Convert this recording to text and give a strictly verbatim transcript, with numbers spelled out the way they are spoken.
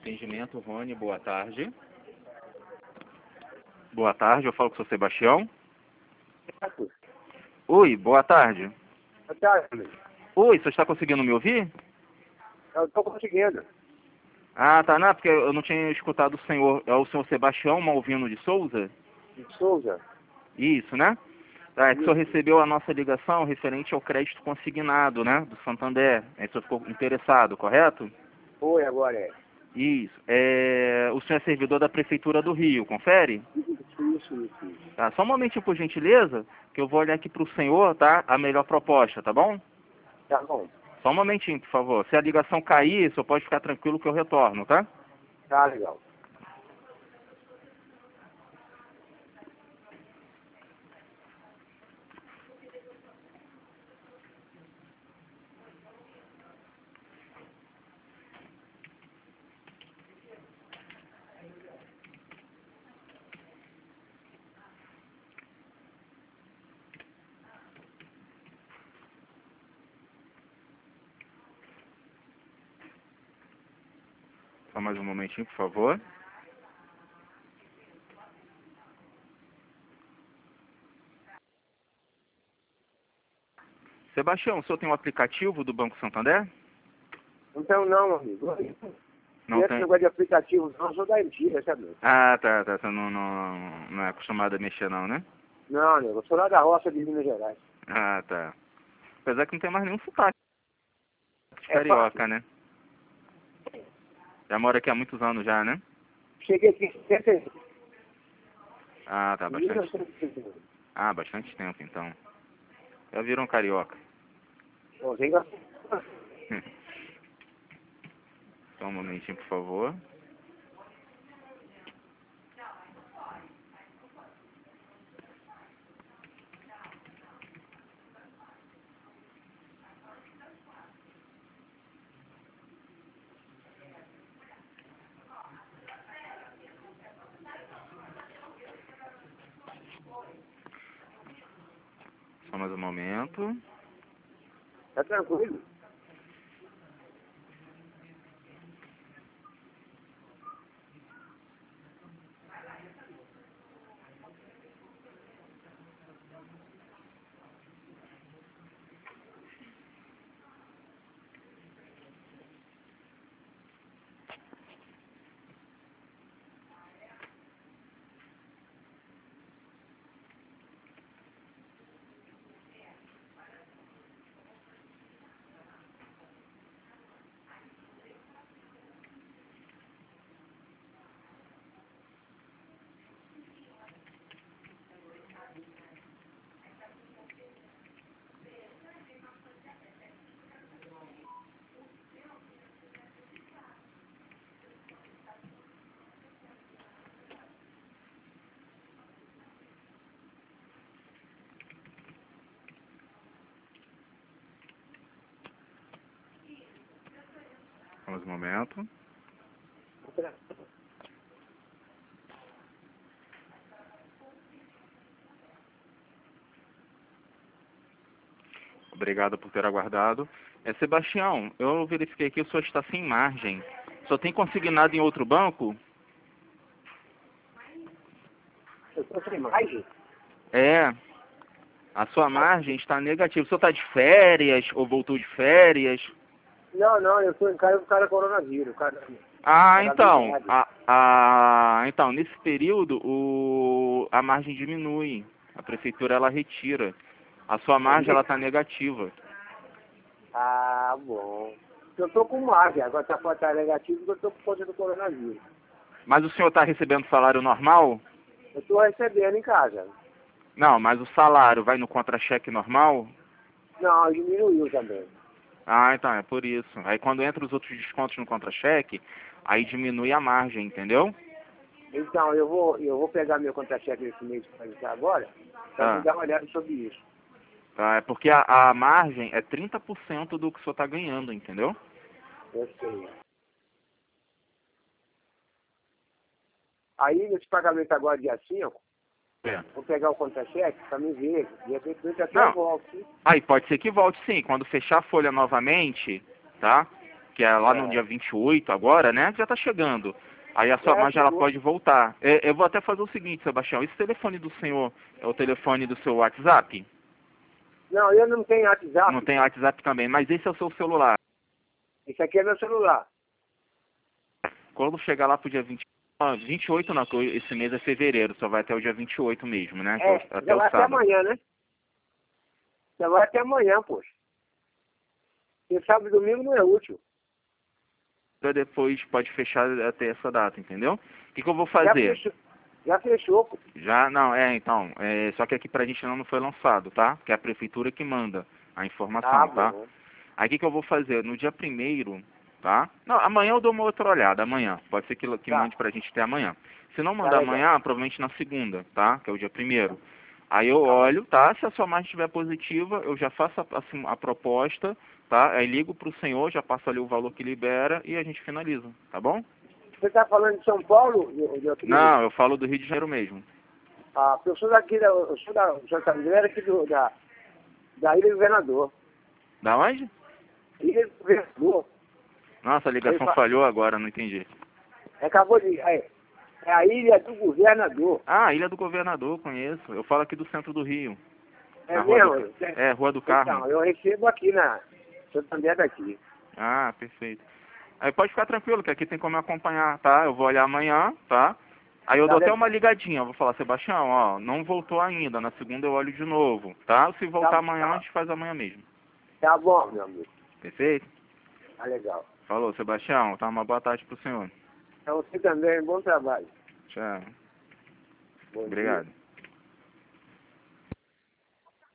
Atendimento, Rony, boa tarde. Boa tarde, eu falo com o seu Sebastião. Oi, boa tarde. Boa tarde. Oi, você está conseguindo me ouvir? Eu estou conseguindo. Ah, tá, não, porque eu não tinha escutado o senhor. É o senhor Sebastião Malvino de Souza? De Souza. Isso, né? Tá, é que o senhor recebeu a nossa ligação referente ao crédito consignado, né? Do Santander. Aí o senhor ficou interessado, correto? Foi, agora é. Isso. É... O senhor é servidor da Prefeitura do Rio, confere? Isso, isso, isso. isso. Tá, só um momentinho, por gentileza, que eu vou olhar aqui para o senhor, tá? A melhor proposta, tá bom? Tá bom. Só um momentinho, por favor. Se a ligação cair, o senhor pode ficar tranquilo que eu retorno, tá? Tá legal. Só mais um momentinho, por favor. Sebastião, o senhor tem um aplicativo do Banco Santander? Então não, amigo. Não Esse tem? negócio de aplicativo não, eu sou da antiga, sabe? Ah, tá, tá. Você não, não, não é acostumado a mexer não, né? Não, amigo, eu sou lá da roça de Minas Gerais. Ah, tá. Apesar que não tem mais nenhum sotaque de É carioca, fácil. né? Já mora aqui há muitos anos já, né? Cheguei aqui em setenta e cinco. Ah, tá, mil bastante. novecentos e setenta e cinco. Ah, bastante tempo, então. Já viram carioca. Bom, tem que- Só um momentinho, por favor. Só mais um momento. Tá tranquilo. Só mais um momento. Obrigado por ter aguardado. É, Sebastião, eu verifiquei aqui, o senhor está sem margem. O senhor tem consignado em outro banco? Eu tô sem margem. É. A sua margem está negativa. O senhor está de férias ou voltou de férias? Não, não, eu tô em casa do cara coronavírus. Cara, Ah, cara então. habilidade. A, a, então, nesse período, o, a margem diminui. A prefeitura, ela retira. A sua margem, ela está negativa. Ah, bom. Eu tô com margem, agora tá falando tá negativo porque eu tô por conta do coronavírus. Mas o senhor está recebendo salário normal? Eu tô recebendo em casa. Não, mas o salário vai no contra-cheque normal? Não, diminuiu também. Ah, então, é por isso. Aí quando entra os outros descontos no contra-cheque, aí diminui a margem, entendeu? Então, eu vou, eu vou pegar meu contra-cheque esse mês para entrar agora, para Ah, dar uma olhada sobre isso. tá, é porque a, a margem é trinta por cento do que o senhor está ganhando, entendeu? Eu sei. Aí, nesse pagamento agora, dia cinco, É. vou pegar o contra-cheque para me ver. De repente, até eu Não, volto. Sim? aí pode ser que volte sim. Quando fechar a folha novamente, tá? que é lá no É. dia vinte e oito agora, né? Já tá chegando. Aí a sua É, margem ela chegou. pode voltar. É, eu vou até fazer o seguinte, Sebastião, esse telefone do senhor é o telefone do seu WhatsApp? Não, eu não tenho WhatsApp. Não tem WhatsApp também, mas esse é o seu celular. Esse aqui é meu celular. Quando chegar lá pro dia vinte, ah, vinte e oito não, que esse mês é fevereiro, só vai até o dia vinte e oito mesmo, né? Que é É, o- até já o vai até sábado. amanhã, né? Já vai até amanhã, poxa. E sábado e domingo não é útil. Pra depois pode fechar até essa data, entendeu? O que, que eu vou Já fazer? fechou, já fechou, pô. Já, não, é, então, é, só que aqui pra gente não foi lançado, tá? Que é a prefeitura que manda a informação, Ah, tá? bom. Aí o que, que eu vou fazer? No dia primeiro, tá? Não, amanhã eu dou uma outra olhada, amanhã. Pode ser que, que Tá, mande pra gente até amanhã. Se não tá mandar legal. amanhã, provavelmente na segunda, tá? Que é o dia primeiro. Aí eu Tá bom. olho, tá? Se a sua margem estiver positiva, eu já faço a, assim, a proposta, tá? Aí ligo pro senhor, já passo ali o valor que libera e a gente finaliza, tá bom? Você tá falando de São Paulo? De, de aqui do Rio? Não, eu falo do Rio de Janeiro mesmo. Ah, eu sou daqui, da, eu sou da Santa André, aqui do, da, da Ilha do Governador. Da onde? Ilha do Governador. Nossa, a Ele ligação fa- falhou agora, não entendi. Acabou de... É, é a Ilha do Governador. Ah, Ilha do Governador, conheço. Eu falo aqui do centro do Rio. É Na Rua do, mesmo? Ca- é, Rua do Carmo. Então, eu recebo aqui na Santa André daqui. Ah, perfeito. Aí pode ficar tranquilo, que aqui tem como acompanhar, tá? Eu vou olhar amanhã, tá? Aí eu Tá dou até legal. uma ligadinha, eu vou falar, Sebastião, ó, não voltou ainda, na segunda eu olho de novo, tá? Se voltar Tá, amanhã, a tá, gente faz amanhã mesmo. tá bom, meu amigo. Perfeito? Tá legal. Falou, Sebastião, tá? Uma boa tarde pro senhor. Pra você também, bom trabalho. Tchau. Bom dia. Obrigado.